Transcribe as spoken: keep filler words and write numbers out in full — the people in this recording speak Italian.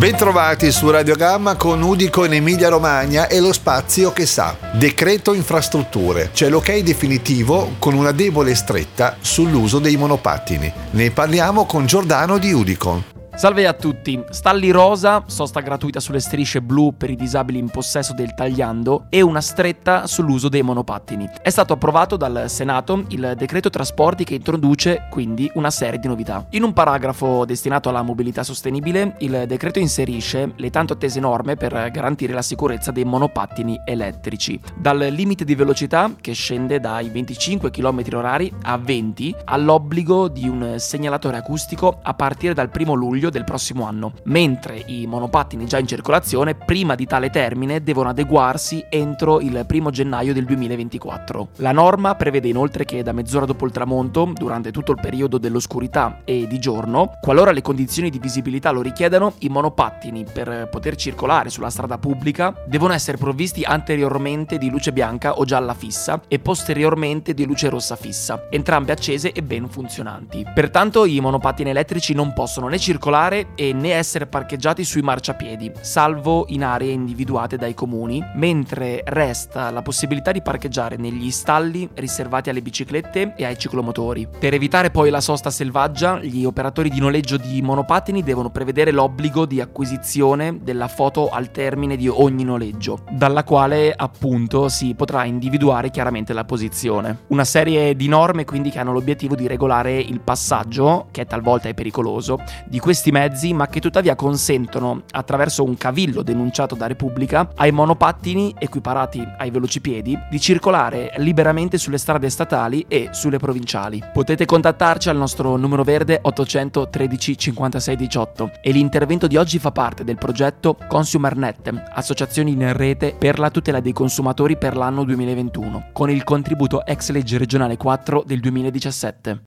Bentrovati su Radio Gamma con Udico in Emilia Romagna e lo spazio che sa. Decreto infrastrutture. C'è l'ok definitivo con una debole stretta sull'uso dei monopattini. Ne parliamo con Giordano di Udicon. Salve a tutti, stalli rosa, sosta gratuita sulle strisce blu per i disabili in possesso del tagliando e una stretta sull'uso dei monopattini. È stato approvato dal Senato il decreto trasporti che introduce quindi una serie di novità. In un paragrafo destinato alla mobilità sostenibile, il decreto inserisce le tanto attese norme per garantire la sicurezza dei monopattini elettrici. Dal limite di velocità, che scende dai venticinque chilometri orari a venti, all'obbligo di un segnalatore acustico a partire dal primo luglio del prossimo anno, mentre i monopattini già in circolazione prima di tale termine devono adeguarsi entro il primo gennaio del duemilaventiquattro. La norma prevede inoltre che da mezz'ora dopo il tramonto, durante tutto il periodo dell'oscurità e di giorno, qualora le condizioni di visibilità lo richiedano, i monopattini per poter circolare sulla strada pubblica devono essere provvisti anteriormente di luce bianca o gialla fissa e posteriormente di luce rossa fissa, entrambe accese e ben funzionanti. Pertanto i monopattini elettrici non possono né circolare e né essere parcheggiati sui marciapiedi, salvo in aree individuate dai comuni, mentre resta la possibilità di parcheggiare negli stalli riservati alle biciclette e ai ciclomotori. Per evitare poi la sosta selvaggia, gli operatori di noleggio di monopattini devono prevedere l'obbligo di acquisizione della foto al termine di ogni noleggio, dalla quale appunto si potrà individuare chiaramente la posizione. Una serie di norme quindi che hanno l'obiettivo di regolare il passaggio, che talvolta è pericoloso, di questi mezzi, ma che tuttavia consentono, attraverso un cavillo denunciato da Repubblica, ai monopattini equiparati ai velocipiedi di circolare liberamente sulle strade statali e sulle provinciali. Potete contattarci al nostro numero verde ottocento tredici cinquantasei diciotto e l'intervento di oggi fa parte del progetto ConsumerNet, associazioni in rete per la tutela dei consumatori per l'anno duemilaventuno, con il contributo ex legge regionale quattro del duemiladiciassette.